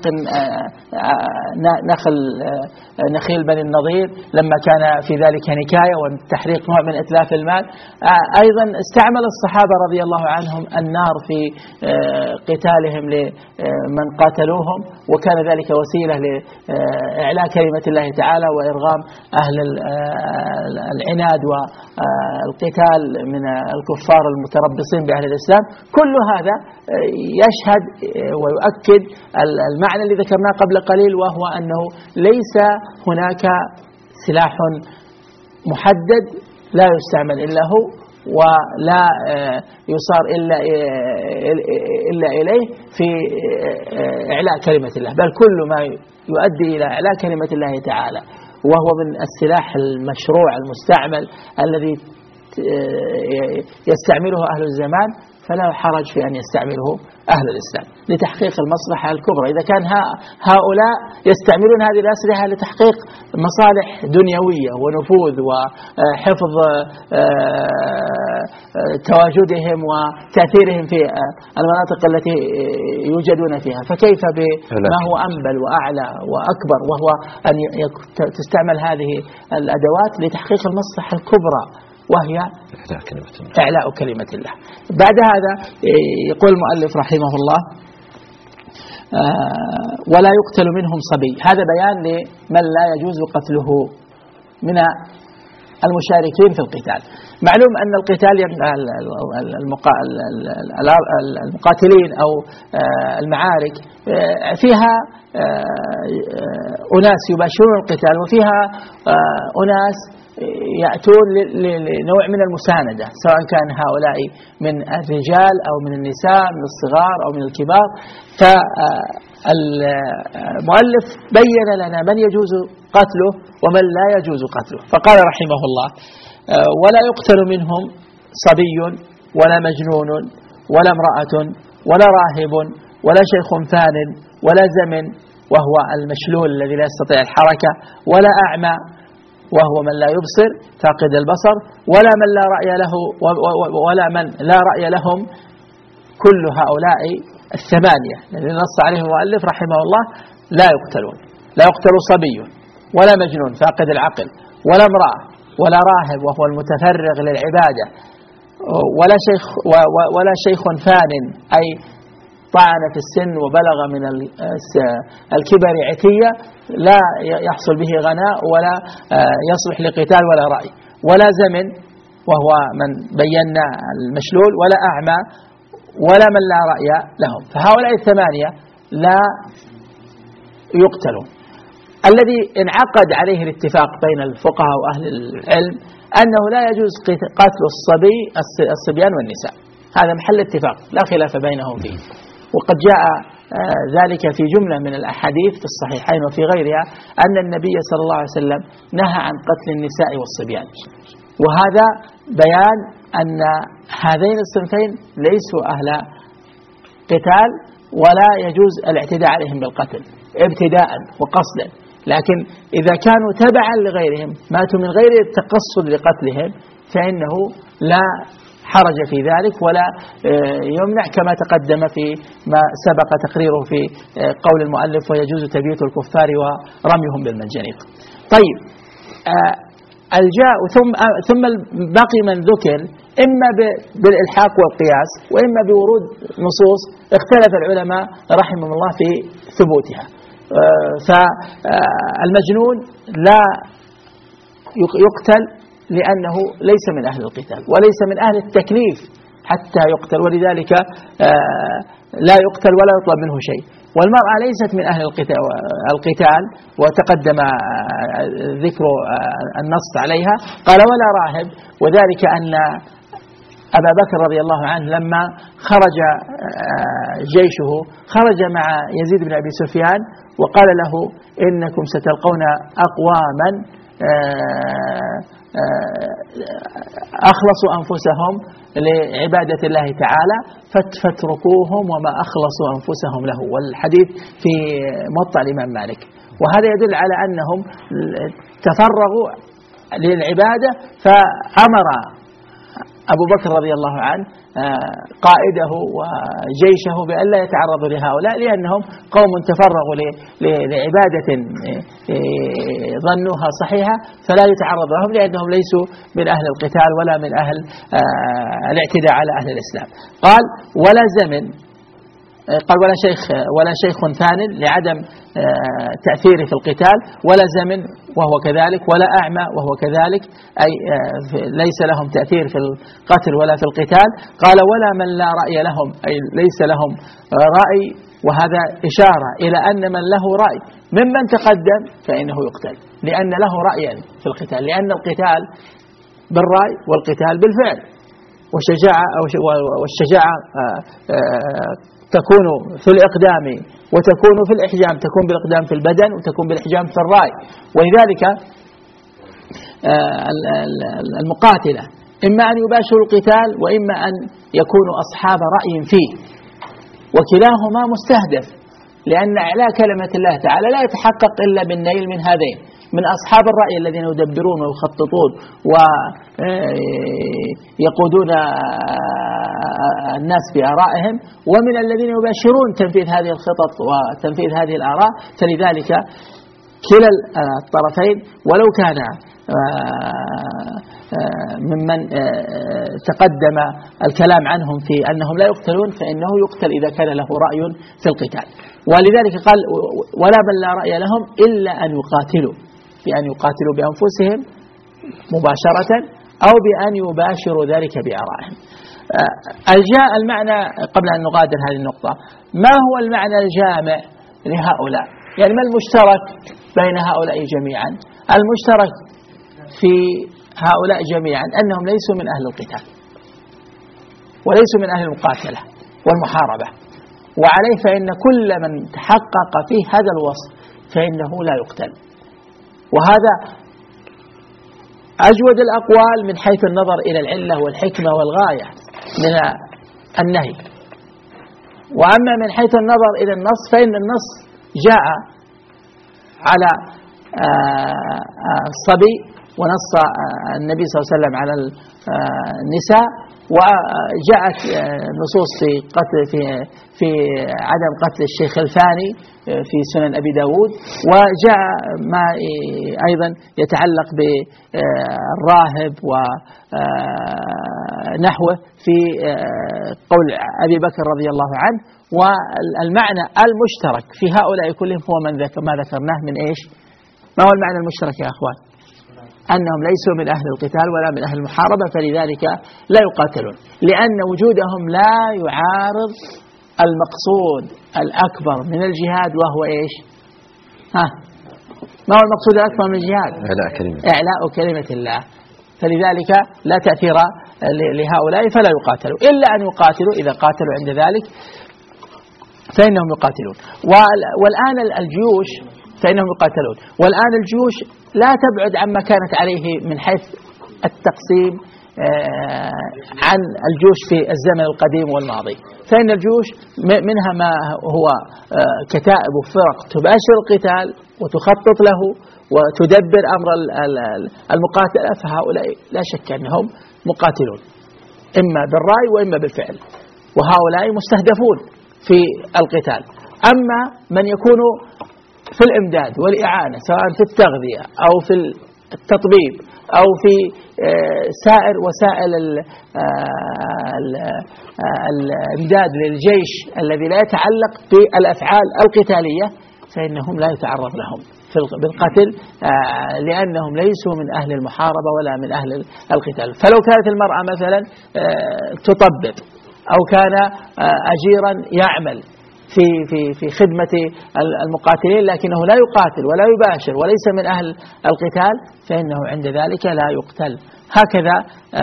نخل نخيل بني النضير لما كان في ذلك نكاية، وتحريق نوع من إتلاف المال. أيضا استعمل الصحابة رضي الله عنهم النار في قتالهم لمن قاتلوهم، وكان ذلك وسيلة لإعلاء كلمة الله تعالى وإرغام أهل العناد والقتال من الكفار المتربصين بأهل الإسلام. كل هذا يشهد ويؤكد المعنى الذي ذكرناه قبل قليل، وهو أنه ليس هناك سلاح محدد لا يستعمل إلا هو، ولا يصار إلا إلا إليه في إعلاء كلمة الله، بل كل ما يؤدي إلى إعلاء كلمة الله تعالى وهو من السلاح المشروع المستعمل الذي يستعمله أهل الزمان فلا حرج في أن يستعمله أهل الإسلام لتحقيق المصلحة الكبرى. إذا كان هؤلاء يستعملون هذه الأسلحة لتحقيق مصالح دنيوية ونفوذ وحفظ تواجدهم وتأثيرهم في المناطق التي يوجدون فيها، فكيف بما هو أنبل وأعلى وأكبر، وهو أن تستعمل هذه الأدوات لتحقيق المصلحة الكبرى وهي إعلاء كلمة الله. بعد هذا يقول المؤلف رحمه الله: ولا يقتل منهم صبي. هذا بيان لمن لا يجوز قتله من المشاركين في القتال. معلوم أن القتال المقاتلين أو المعارك فيها أناس يباشرون القتال، وفيها أناس يأتون لنوع من المساندة، سواء كان هؤلاء من الرجال أو من النساء، من الصغار أو من الكبار. فالمؤلف بين لنا من يجوز قتله ومن لا يجوز قتله، فقال رحمه الله: ولا يقتل منهم صبي ولا مجنون ولا امرأة ولا راهب ولا شيخ فان ولا زمن وهو المشلول الذي لا يستطيع الحركة، ولا أعمى وهو من لا يبصر فاقد البصر، ولا من لا رأي له ولا من لا رأي لهم. كل هؤلاء الثمانية الذين نص عليهم المؤلف رحمه الله لا يقتلون. لا يقتل صبي ولا مجنون فاقد العقل ولا امرأة ولا راهب وهو المتفرغ للعبادة ولا شيخ ولا شيخ فان أي طعن في السن وبلغ من الكبر عتية لا يحصل به غناء ولا يصلح لقتال ولا رأي، ولا زمن وهو من بينا المشلول، ولا أعمى ولا من لا رأي لهم. فهؤلاء الثمانية لا يقتلون. الذي انعقد عليه الاتفاق بين الفقهاء وأهل العلم أنه لا يجوز قتل الصبي الصبيان والنساء، هذا محل اتفاق لا خلاف بينهم فيه. وقد جاء ذلك في جملة من الأحاديث في الصحيحين وفي غيرها أن النبي صلى الله عليه وسلم نهى عن قتل النساء والصبيان، وهذا بيان أن هذين الصنفين ليسوا أهل قتال ولا يجوز الاعتداء عليهم بالقتل ابتداء وقصدا، لكن إذا كانوا تبعا لغيرهم ماتوا من غير التقصد لقتلهم فإنه لا حرج في ذلك ولا يمنع، كما تقدم في ما سبق تقريره في قول المؤلف: ويجوز تبييت الكفار ورميهم بالمنجنيق. طيب، الجاء ثم ثم باقي من ذكر إما بالإلحاق والقياس وإما بورود نصوص اختلف العلماء رحمهم الله في ثبوتها. فالمجنون لا يقتل لأنه ليس من أهل القتال وليس من أهل التكليف حتى يقتل، ولذلك لا يقتل ولا يطلب منه شيء. والمرأة ليست من أهل القتال وتقدم ذكر النص عليها. قال: ولا راهب، وذلك أن أبا بكر رضي الله عنه لما خرج جيشه خرج مع يزيد بن أبي سفيان وقال له: إنكم ستلقون أقواما أخلصوا أنفسهم لعبادة الله تعالى فاتركوهم وما أخلصوا أنفسهم له. والحديث في موطأ الإمام مالك. وهذا يدل على أنهم تفرغوا للعبادة، فأمر أبو بكر رضي الله عنه قائده وجيشه بأن لا يتعرضوا لهؤلاء، لأنهم قوم تفرغوا لعبادة ظنوها صحيحة فلا يتعرض لهم، لأنهم ليسوا من أهل القتال ولا من أهل الاعتداء على أهل الإسلام. قال: ولا زمن، قال: ولا شيخ ولا شيخ ثان لعدم تأثيره في القتال، ولا زمن وهو كذلك، ولا أعمى وهو كذلك، أي ليس لهم تأثير في القتل ولا في القتال. قال: ولا من لا رأي لهم، أي ليس لهم رأي، وهذا إشارة إلى أن من له رأي ممن تقدم فإنه يقتل، لأن له رأيا في القتال، لأن القتال بالرأي والقتال بالفعل، والشجاعة والشجاعة تكون في الإقدام وتكون في الإحجام، تكون بالإقدام في البدن وتكون بالإحجام في الرأي. ولذلك المقاتلة إما أن يباشروا القتال وإما أن يكونوا أصحاب رأي فيه، وكلاهما مستهدف، لأن إعلاء كلمة الله تعالى لا يتحقق إلا بالنيل من هذين: من أصحاب الرأي الذين يدبرون ويخططون ويقودون الناس بآرائهم، ومن الذين يباشرون تنفيذ هذه الخطط وتنفيذ هذه الآراء. فلذلك كلا الطرفين ولو كان ممن تقدم الكلام عنهم في أنهم لا يقتلون فإنه يقتل إذا كان له رأي في القتال. ولذلك قال: ولا من لا رأي لهم إلا أن يقاتلوا، بأن يقاتلوا بأنفسهم مباشرة أو بأن يباشروا ذلك بآرائهم. الجاء المعنى قبل أن نغادر هذه النقطة: ما هو المعنى الجامع لهؤلاء؟ يعني ما المشترك بين هؤلاء جميعا؟ المشترك في هؤلاء جميعا أنهم ليسوا من أهل القتال وليسوا من أهل المقاتلة والمحاربة، وعليه فإن كل من تحقق فيه هذا الوصف فإنه لا يقتل. وهذا أجود الأقوال من حيث النظر إلى العلة والحكمة والغاية من النهي. وأما من حيث النظر إلى النص فإن النص جاء على الصبي ونص النبي صلى الله عليه وسلم على النساء، وجاءت نصوص في قتل في في عدم قتل الشيخ الفاني في سنن أبي داود، وجاء ما أيضا يتعلق بالراهب ونحوه في قول أبي بكر رضي الله عنه. والمعنى المشترك في هؤلاء كلهم هو من ذكر ما ذكرناه من إيش؟ ما هو المعنى المشترك يا أخوان؟ أنهم ليسوا من أهل القتال ولا من أهل المحاربة، فلذلك لا يقاتلون، لأن وجودهم لا يعارض المقصود الأكبر من الجهاد، وهو إيش؟ ها؟ ما هو المقصود الأكبر من الجهاد؟ إعلاء كلمة إعلاء كلمة الله. فلذلك لا تأثير لهؤلاء فلا يقاتلوا، إلا أن يقاتلوا إذا قاتلوا عند ذلك فإنهم يقاتلون. والآن الجيوش فإنهم يقاتلون، والآن الجيوش لا تبعد عما كانت عليه من حيث التقسيم عن الجيوش في الزمن القديم والماضي. فإن الجيوش منها ما هو كتائب وفرق تباشر القتال وتخطط له وتدبر أمر المقاتلة، فهؤلاء لا شك أنهم مقاتلون إما بالرأي وإما بالفعل، وهؤلاء مستهدفون في القتال. أما من يكون في الإمداد والإعانة سواء في التغذية أو في التطبيب أو في سائر وسائل الإمداد للجيش الذي لا يتعلق بالأفعال القتالية، فإنهم لا يتعرض لهم بالقتل، لأنهم ليسوا من أهل المحاربة ولا من أهل القتال. فلو كانت المرأة مثلا تطبب أو كان أجيرا يعمل في في في خدمة المقاتلين لكنه لا يقاتل ولا يباشر وليس من أهل القتال، فإنه عند ذلك لا يقتل. هكذا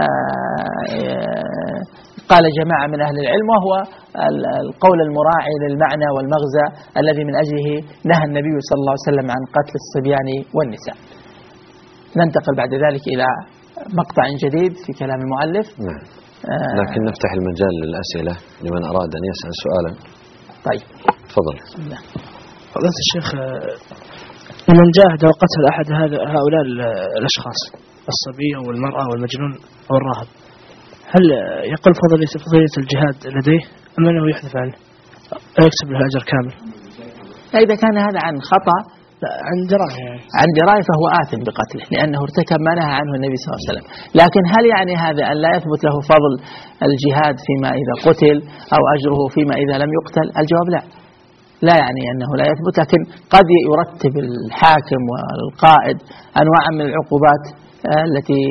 قال جماعة من أهل العلم، وهو القول المراعي للمعنى والمغزى الذي من أجله نهى النبي صلى الله عليه وسلم عن قتل الصبيان والنساء. ننتقل بعد ذلك إلى مقطع جديد في كلام المؤلف. نعم. لكن نفتح المجال للأسئلة لمن أراد أن يسأل سؤالا. طيب تفضل. فضيلة الشيخ، لمن جاهد وقتل أحد هؤلاء الأشخاص، الصبي والمرأة والمجنون والراهب، هل يقل فضيلة الجهاد لديه أم أنه يحذف عنه ويكسب له أجر كامل؟ إذا كان هذا عن خطأ عن دراية يعني. عن دراية فهو آثم بقتله، لأنه ارتكب ما نهى عنه النبي صلى الله عليه وسلم. لكن هل يعني هذا أن لا يثبت له فضل الجهاد فيما إذا قتل أو أجره فيما إذا لم يقتل؟ الجواب لا، لا يعني أنه لا يثبت، لكن قد يرتب الحاكم والقائد أنواع من العقوبات التي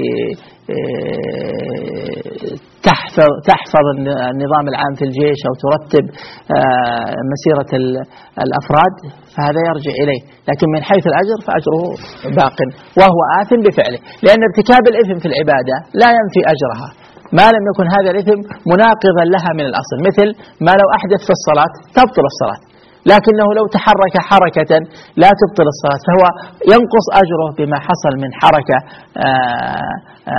تحفظ تحفظ النظام العام في الجيش أو ترتب مسيرة الأفراد، فهذا يرجع إليه. لكن من حيث الأجر فأجره باق، وهو آثم بفعله، لأن ارتكاب الإثم في العبادة لا ينفي أجرها ما لم يكن هذا الإثم مناقضا لها من الأصل، مثل ما لو أحدث في الصلاة تبطل الصلاة، لكنه لو تحرك حركة لا تبطل الصلاة، فهو ينقص أجره بما حصل من حركة آآ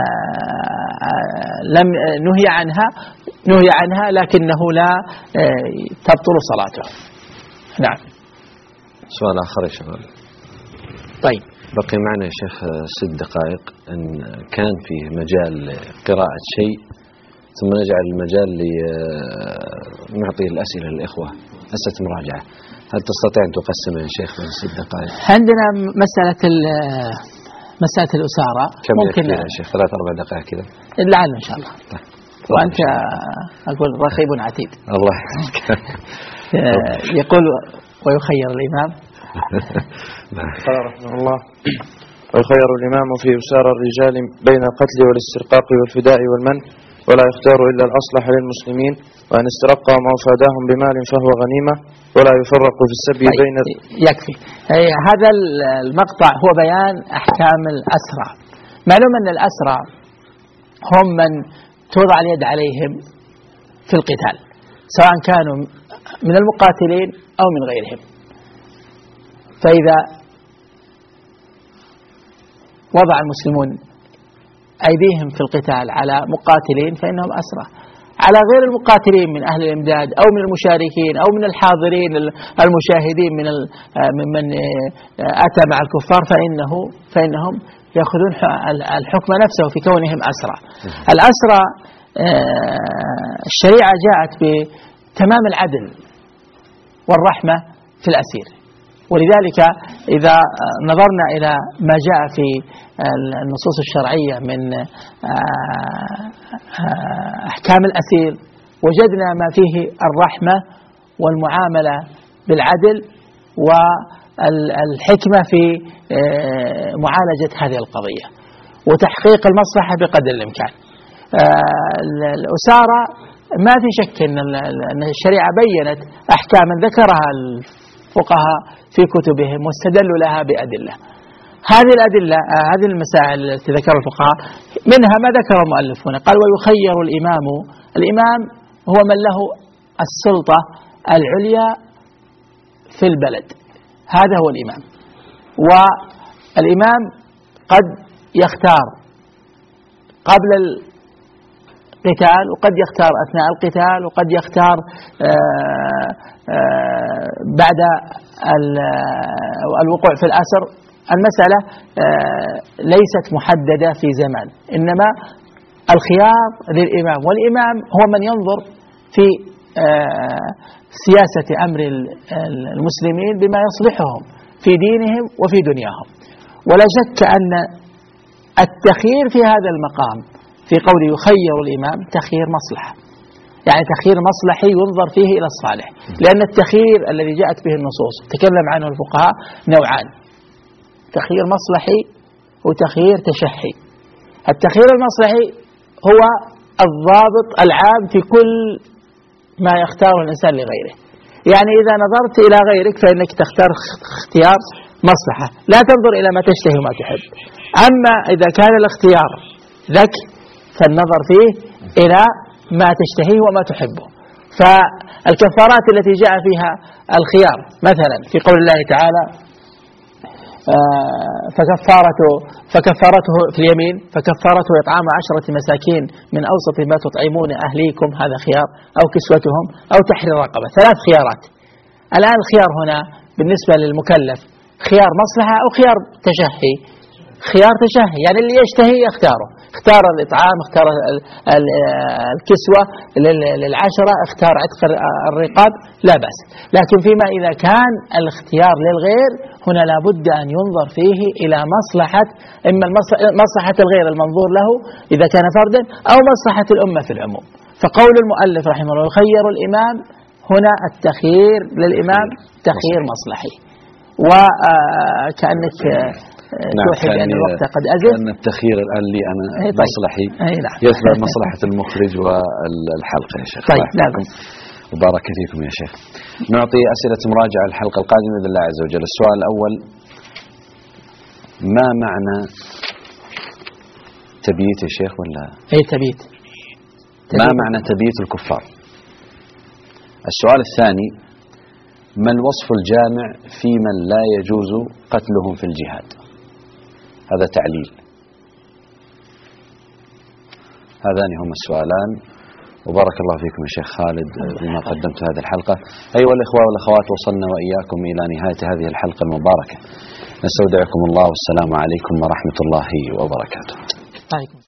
آآ لم نهي عنها نهي عنها لكنه لا تبطل صلاته. نعم. سؤال آخر يا شباب. طيب، بقي معنا يا شيخ ست دقائق، أن كان فيه مجال قراءة شيء ثم نجعل المجال لنعطي الأسئلة للإخوة، أسئلة مراجعة. هل تستطيع أن تقسم يا شيخ من ست دقائق؟ عندنا مسألة مسألة الأسارة كم ممكن يا شيخ؟ ثلاث أربع دقائق كذا لعل إن شاء الله. طيب. وأنت أقول رقيب عتيد. الله يقول ويخير الإمام. قال رحمه الله: ويخير الإمام في أسار الرجال بين القتل والاسترقاق والفداء والمن، ولا يختار إلا الأصلح للمسلمين، وأن استرقهم أو فاداهم بمال فهو غنيمة، ولا يفرق في السبي بين. يكفي. هذا المقطع هو بيان أحكام الأسرى، معلوم أن الأسرى هم من توضع اليد عليهم في القتال، سواء كانوا من المقاتلين أو من غيرهم. فإذا وضع المسلمون أيديهم في القتال على مقاتلين فإنهم أسرى، على غير المقاتلين من أهل الإمداد أو من المشاركين أو من الحاضرين المشاهدين من من أتى مع الكفار فإنه فإنهم يأخذون الحكم نفسه في كونهم أسرى. الأسرى الشريعة جاءت بتمام العدل والرحمة في الأسير، ولذلك إذا نظرنا إلى ما جاء في النصوص الشرعية من أحكام الأسير وجدنا ما فيه الرحمة والمعاملة بالعدل والحكمة في معالجة هذه القضية وتحقيق المصلحة بقدر الإمكان. الأسارة ما في شك أن الشريعة بيّنت أحكاما ذكرها الفقهاء في كتبهم واستدلوا لها بأدلة. هذه الأدلة هذه المسائل التي ذكر الفقهاء منها ما ذكر المؤلف هنا، قال ويخير الإمام. الإمام هو من له السلطة العليا في البلد، هذا هو الإمام. والإمام قد يختار قبل القتال وقد يختار أثناء القتال وقد يختار آآ آآ بعد الوقوع في الأسر. المسألة ليست محددة في زمان، إنما الخيار للإمام، والإمام هو من ينظر في سياسة أمر المسلمين بما يصلحهم في دينهم وفي دنياهم. ولا شك أن التخيير في هذا المقام في قول يخير الإمام تخيير مصلحة، يعني تخيير مصلحي ينظر فيه إلى الصالح، لأن التخيير الذي جاءت به النصوص تكلم عنه الفقهاء نوعان: تخيير مصلحي وتخيير تشحي. التخيير المصلحي هو الضابط العام في كل ما يختاره الإنسان لغيره، يعني إذا نظرت إلى غيرك فإنك تختار اختيار مصلحة، لا تنظر إلى ما تشتهي وما تحب. أما إذا كان الاختيار لك فالنظر فيه إلى ما تشتهيه وما تحبه. فالكفارات التي جاء فيها الخيار مثلا في قول الله تعالى فكفارته فكفارته في اليمين فكفارته إطعام عشرة مساكين من أوسط ما تطعمون أهليكم، هذا خيار، أو كسوتهم أو تحرير رقبة. ثلاث خيارات. الآن الخيار هنا بالنسبة للمكلف خيار مصلحة أو خيار تشهي؟ خيار تشهي، يعني اللي يشتهي يختاره، اختار الإطعام، اختار الكسوة للعشرة، اختار عتق الرقاب، لا بأس. لكن فيما إذا كان الاختيار للغير هنا لابد أن ينظر فيه إلى مصلحة، إما مصلحة الغير المنظور له إذا كان فردا أو مصلحة الأمة في العموم. فقول المؤلف رحمه الله يخير الإمام، هنا التخيير للإمام تخيير مصلحي، وكأنك توحي بأن الوقت قد أزل، أن التخيير الآن لي أنا مصلحي يتبع مصلحة المخرج والحلقة يا شيخ. طيب نعم. وبارك فيكم يا شيخ. نعطي أسئلة مراجعة الحلقة القادمة بإذن الله عز وجل. السؤال الأول: ما معنى تبييت يا شيخ ولا أي تبييت؟ ما معنى تبييت الكفار؟ السؤال الثاني: ما الوصف الجامع في من لا يجوز قتلهم في الجهاد؟ هذا تعليل. هذان هما السؤالان، وبارك الله فيكم يا شيخ خالد بما قدمت هذه الحلقة. أيها الإخوة والأخوات، وصلنا وإياكم إلى نهاية هذه الحلقة المباركة. نستودعكم الله، والسلام عليكم ورحمة الله وبركاته.